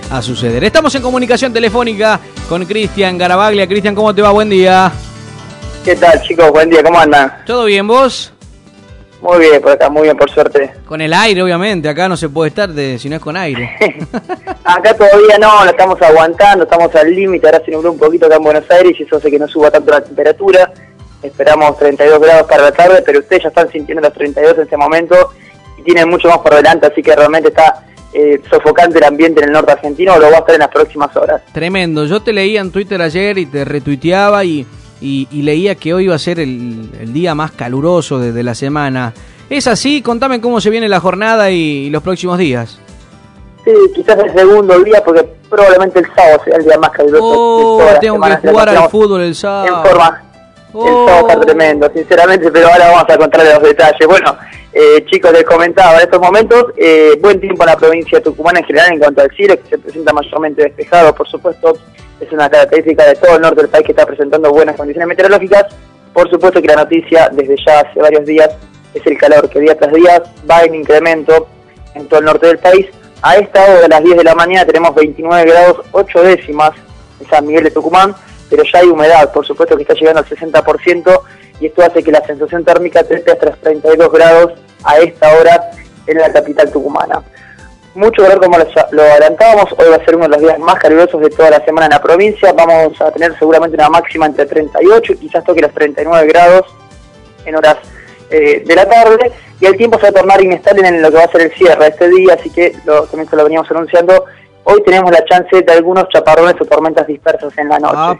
a suceder. Estamos en comunicación telefónica con Cristian Garavaglia. Cristian, ¿cómo te va? Buen día. ¿Qué tal, chicos? Buen día, ¿cómo andan? ¿Todo bien, vos? Muy bien, por acá, muy bien, por suerte. Con el aire, obviamente, acá no se puede estar si no es con aire. Acá todavía no, lo estamos aguantando, estamos al límite, ahora se nubló un poquito acá en Buenos Aires y eso hace que no suba tanto la temperatura. Esperamos 32 grados para la tarde, pero ustedes ya están sintiendo los 32 en este momento y tienen mucho más por delante, así que realmente está sofocante el ambiente en el norte argentino, lo va a estar en las próximas horas. Tremendo, yo te leía en Twitter ayer y te retuiteaba y leía que hoy iba a ser el día más caluroso de la semana. ¿Es así? Contame cómo se viene la jornada y los próximos días. Sí, quizás el segundo día, porque probablemente el sábado sea el día más caluroso. Tengo que jugar al fútbol el sábado. En forma. El sábado está tremendo, sinceramente, pero ahora vamos a contarle los detalles. Bueno, chicos, les comentaba, en estos momentos, buen tiempo en la provincia de Tucumán en general en cuanto al cielo, que se presenta mayormente despejado, por supuesto. Es una característica de todo el norte del país que está presentando buenas condiciones meteorológicas. Por supuesto que la noticia desde ya hace varios días es el calor, que día tras día va en incremento en todo el norte del país. A esta hora, a las 10 de la mañana, tenemos 29 grados 8 décimas en San Miguel de Tucumán, pero ya hay humedad, por supuesto que está llegando al 60%, y esto hace que la sensación térmica trepe hasta los 32 grados a esta hora en la capital tucumana. Mucho calor, como lo adelantábamos, hoy va a ser uno de los días más calurosos de toda la semana en la provincia. Vamos a tener seguramente una máxima entre 38 y quizás toque los 39 grados en horas de la tarde, y el tiempo se va a tornar inestable en lo que va a ser el cierre de este día, así que también se lo veníamos anunciando. Hoy tenemos la chance de algunos chaparrones o tormentas dispersas en la noche.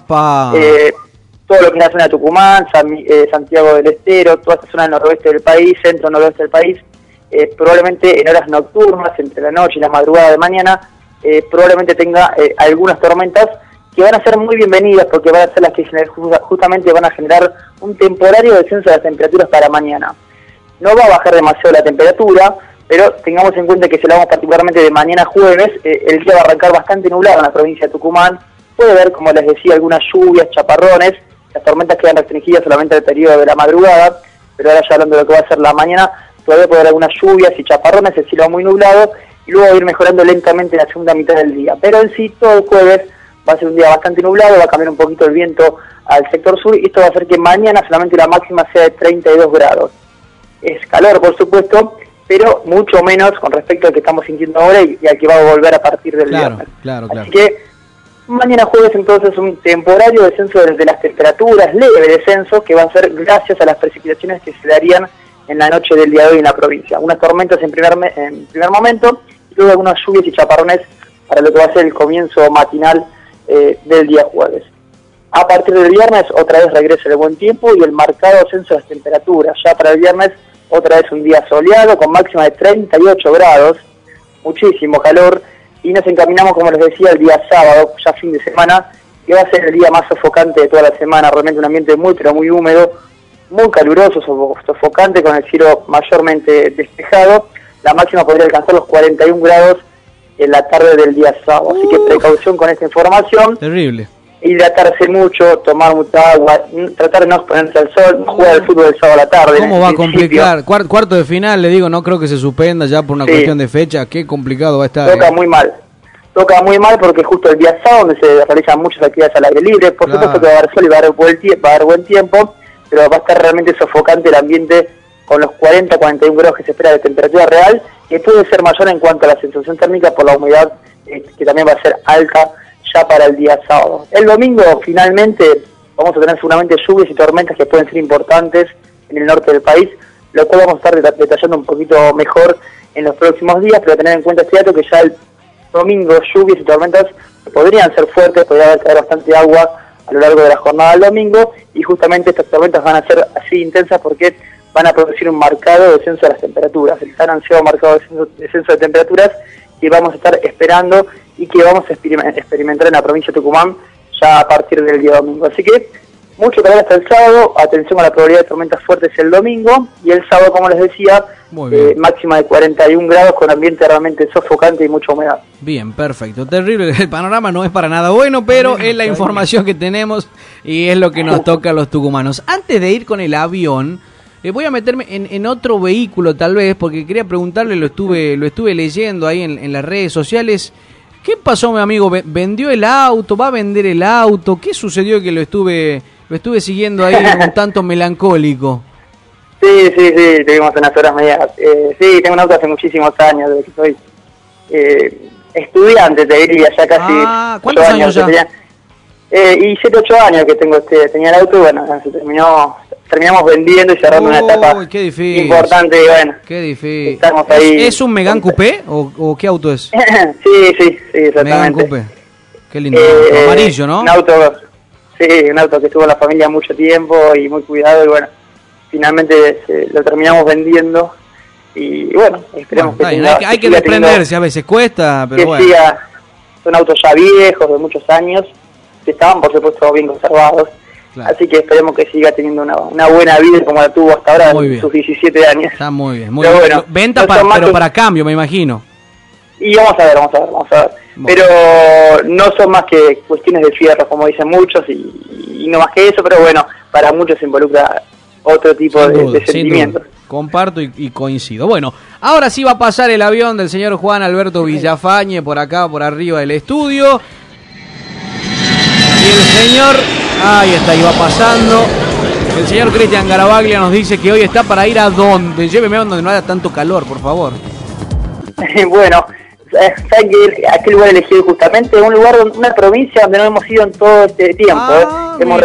Todo lo que es la zona de Tucumán, Santiago del Estero, toda esta zona del noroeste del país, centro-noroeste del país, probablemente en horas nocturnas, entre la noche y la madrugada de mañana, probablemente tenga algunas tormentas que van a ser muy bienvenidas, porque van a ser las que justamente van a generar un temporario descenso de las temperaturas para mañana. No va a bajar demasiado la temperatura, pero tengamos en cuenta que si hablamos particularmente de mañana jueves, el día va a arrancar bastante nublado en la provincia de Tucumán. Puede haber, como les decía, algunas lluvias, chaparrones. Las tormentas quedan restringidas solamente al periodo de la madrugada, pero ahora ya hablando de lo que va a ser la mañana, todavía puede haber algunas lluvias y chaparrones, el cielo muy nublado, y luego va a ir mejorando lentamente en la segunda mitad del día. Pero en sí, todo el jueves va a ser un día bastante nublado, va a cambiar un poquito el viento al sector sur, y esto va a hacer que mañana solamente la máxima sea de 32 grados. Es calor, por supuesto, pero mucho menos con respecto al que estamos sintiendo ahora y al que va a volver a partir del viernes. Claro. Así que mañana jueves entonces un temporario descenso de las temperaturas, leve descenso, que va a ser gracias a las precipitaciones que se darían en la noche del día de hoy en la provincia. Unas tormentas en primer momento, y luego algunas lluvias y chaparrones para lo que va a ser el comienzo matinal del día jueves. A partir del viernes otra vez regresa el buen tiempo y el marcado ascenso de las temperaturas. Ya para el viernes otra vez un día soleado con máxima de 38 grados, muchísimo calor, y nos encaminamos, como les decía, el día sábado, ya fin de semana, que va a ser el día más sofocante de toda la semana. Realmente un ambiente muy pero muy húmedo, muy caluroso, sofocante, con el cielo mayormente despejado. La máxima podría alcanzar los 41 grados en la tarde del día sábado, así que precaución con esta información. Terrible. Hidratarse mucho, tomar mucha agua, tratar de no exponerse al sol, jugar al fútbol el sábado a la tarde. ¿Cómo va a complicar? Cuarto de final, le digo, no creo que se suspenda ya por una cuestión de fecha. Qué complicado va a estar. Toca muy mal porque justo el día sábado, donde se realizan muchas actividades al aire libre, por supuesto que va a haber sol y va a haber buen tiempo, pero va a estar realmente sofocante el ambiente con los 40-41 grados que se espera de temperatura real, que puede ser mayor en cuanto a la sensación térmica por la humedad, que también va a ser alta ya para el día sábado. El domingo finalmente vamos a tener seguramente lluvias y tormentas que pueden ser importantes en el norte del país, lo cual vamos a estar detallando un poquito mejor en los próximos días, pero tener en cuenta este dato que ya el domingo lluvias y tormentas podrían ser fuertes, podría caer bastante agua a lo largo de la jornada del domingo, y justamente estas tormentas van a ser así intensas porque van a producir un marcado descenso de las temperaturas, el tan ansiado marcado descenso de temperaturas que vamos a estar esperando y que vamos a experimentar en la provincia de Tucumán ya a partir del día domingo. Así que mucho calor hasta el sábado, atención a la probabilidad de tormentas fuertes el domingo, y el sábado, como les decía, máxima de 41 grados con ambiente realmente sofocante y mucha humedad. Bien, perfecto, terrible, el panorama no es para nada bueno, pero es la información que tenemos y es lo que nos toca a los tucumanos. Antes de ir con el avión, voy a meterme en otro vehículo tal vez, porque quería preguntarle, lo estuve leyendo ahí en las redes sociales. ¿Qué pasó, mi amigo? ¿Vendió el auto? ¿Va a vender el auto? ¿Qué sucedió que lo estuve siguiendo ahí un tanto melancólico? Sí, tuvimos unas horas medias. Sí, tengo un auto hace muchísimos años, desde que soy estudiante, te diría, ya casi. ¿Cuántos años ya? Y 7, 8 años que tenía el auto, y bueno, terminamos vendiendo y cerrando una etapa importante, y bueno. Qué difícil. Estamos ahí. ¿Es un Megane Coupé o qué auto es? sí, exactamente. Megane Coupé. Qué lindo. Amarillo, ¿no? Un auto que estuvo en la familia mucho tiempo y muy cuidado, y bueno, finalmente lo terminamos vendiendo. Y bueno, esperemos que hay que desprenderse, a veces cuesta, pero bueno. Son autos ya viejos, de muchos años, que estaban por supuesto bien conservados. Claro. Así que esperemos que siga teniendo una buena vida como la tuvo hasta ahora en sus 17 años. Está muy bien, muy bien. Bueno, venta pero para cambio, me imagino. Y vamos a ver. Bueno. Pero no son más que cuestiones de fierro, como dicen muchos, y no más que eso, pero bueno, para muchos se involucra otro tipo de sentimientos. Comparto y coincido. Bueno, ahora sí va a pasar el avión del señor Juan Alberto Villafañe por acá, por arriba del estudio. Y el señor, ahí está, iba pasando. El señor Cristian Garavaglia nos dice que hoy está para ir a donde. Lléveme a donde no haya tanto calor, por favor. Bueno, ¿saben a qué lugar elegí justamente? Una provincia donde no hemos ido en todo este tiempo. Hemos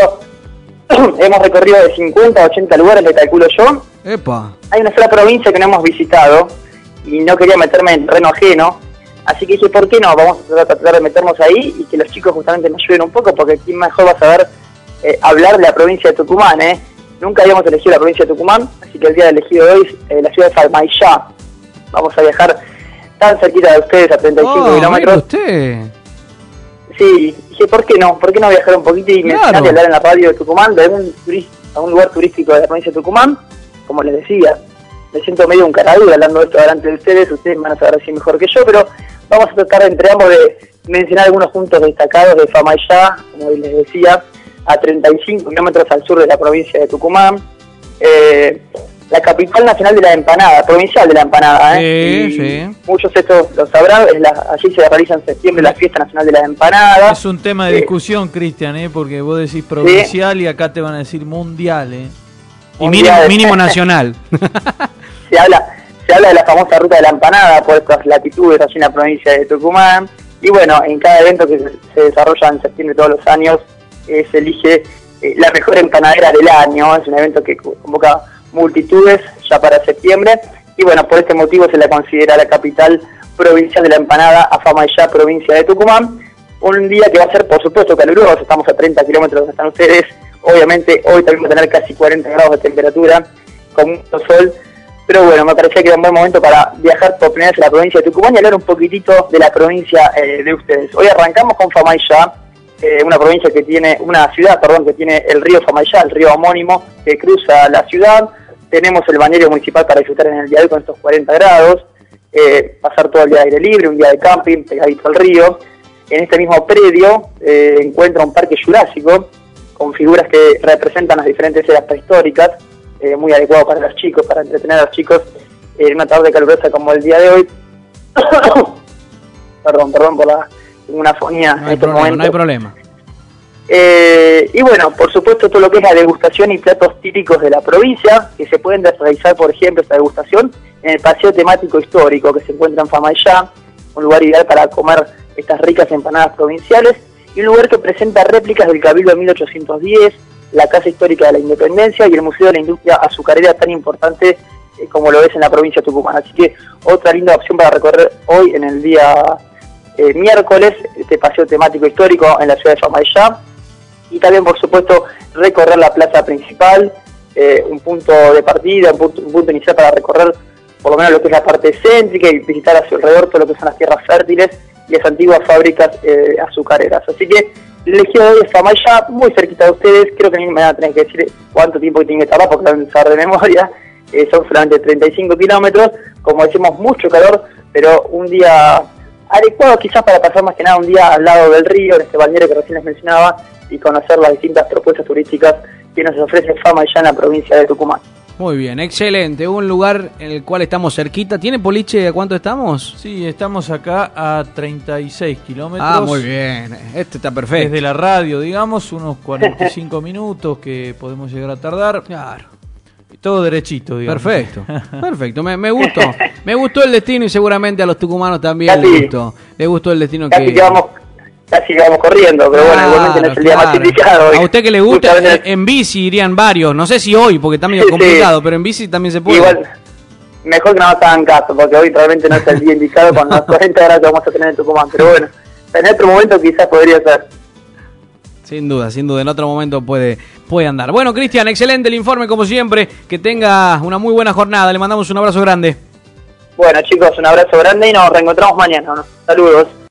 recorrido de 50 a 80 lugares, le calculo yo. Epa. Hay una sola provincia que no hemos visitado y no quería meterme en terreno ajeno, así que dije, ¿por qué no? Vamos a tratar de meternos ahí y que los chicos justamente nos ayuden un poco, porque quién mejor va a saber hablar de la provincia de Tucumán, Nunca habíamos elegido la provincia de Tucumán, así que el día elegido de hoy es la ciudad de Famaillá. Vamos a viajar tan cerquita de ustedes, a 35 kilómetros. Usted. Sí, dije, ¿por qué no? ¿Por qué no viajar un poquito y mencionar y hablar en la radio de Tucumán, de algún lugar turístico de la provincia de Tucumán? Como les decía, me siento medio un caradura hablando de esto delante de ustedes van a saber decir mejor que yo, pero vamos a tratar entre ambos de mencionar algunos puntos destacados de Famaillá, como les decía, a 35 kilómetros al sur de la provincia de Tucumán, la capital nacional de la empanada, provincial de la empanada, Sí. Muchos estos lo sabrán, allí se realiza en septiembre la fiesta nacional de la empanada. Es un tema de discusión, Cristian, porque vos decís provincial y acá te van a decir mundial, Y mínimo nacional. Se habla de la famosa ruta de la empanada por estas latitudes allí en la provincia de Tucumán. Y bueno, en cada evento que se desarrolla en septiembre todos los años, se elige la mejor empanadera del año. Es un evento que convoca multitudes ya para septiembre. Y bueno, por este motivo se la considera la capital provincial de la empanada, a Famaillá, provincia de Tucumán. Un día que va a ser, por supuesto, caluroso. Estamos a 30 kilómetros donde están ustedes. Obviamente hoy también va a tener casi 40 grados de temperatura, con mucho sol, pero bueno, me parecía que era un buen momento para viajar por primera vez a la provincia de Tucumán y hablar un poquitito de la provincia de ustedes. Hoy arrancamos con Famaillá, una ciudad que tiene el río Famaillá, el río homónimo que cruza la ciudad. Tenemos el balneario municipal para disfrutar en el día de hoy con estos 40 grados, pasar todo el día de aire libre, un día de camping pegadito al río. En este mismo predio encuentra un parque jurásico con figuras que representan las diferentes eras prehistóricas, muy adecuado para los chicos, para entretener a los chicos en una tarde calurosa como el día de hoy. Perdón por una afonía en este momento. No hay problema. Y bueno, por supuesto todo lo que es la degustación y platos típicos de la provincia, que se pueden realizar, por ejemplo, esta degustación en el paseo temático histórico que se encuentra en Famaillá, un lugar ideal para comer estas ricas empanadas provinciales, y un lugar que presenta réplicas del Cabildo de 1810, la Casa Histórica de la Independencia y el Museo de la Industria Azucarera, tan importante como lo es en la provincia de Tucumán. Así que otra linda opción para recorrer hoy en el día miércoles, este paseo temático histórico en la ciudad de Famaillá, y también por supuesto recorrer la plaza principal, un punto de partida, un punto inicial para recorrer por lo menos lo que es la parte céntrica y visitar a su alrededor todo lo que son las tierras fértiles y las antiguas fábricas azucareras. Así que el elegido de hoy es Famaillá, muy cerquita de ustedes. Creo que me van a tener que decir cuánto tiempo tienen que tardar porque lo van a saber de memoria. Son solamente 35 kilómetros, como decimos, mucho calor, pero un día adecuado quizás para pasar más que nada un día al lado del río, en este balneario que recién les mencionaba, y conocer las distintas propuestas turísticas que nos ofrece Famaillá en la provincia de Tucumán. Muy bien, excelente. Un lugar en el cual estamos cerquita. ¿Tiene boliche a cuánto estamos? Sí, estamos acá a 36 kilómetros. Ah, muy bien. Este está perfecto. Desde la radio, digamos, unos 45 minutos que podemos llegar a tardar. Claro. Todo derechito, digamos. Perfecto, perfecto. Me gustó. Me gustó el destino y seguramente a los tucumanos también Casi, les gustó. Les gustó el destino casi que vamos corriendo, pero bueno, igualmente no es el día más indicado hoy. A usted que le gusta, en bici irían varios. No sé si hoy, porque está medio complicado, pero en bici también se puede. Igual, mejor que no nos hagan caso, porque hoy realmente no es el día indicado con los 40 grados que vamos a tener en Tucumán. Pero bueno, en otro momento quizás podría ser. Sin duda, en otro momento puede andar. Bueno, Cristian, excelente el informe como siempre. Que tenga una muy buena jornada. Le mandamos un abrazo grande. Bueno, chicos, un abrazo grande y nos reencontramos mañana, ¿no? Saludos.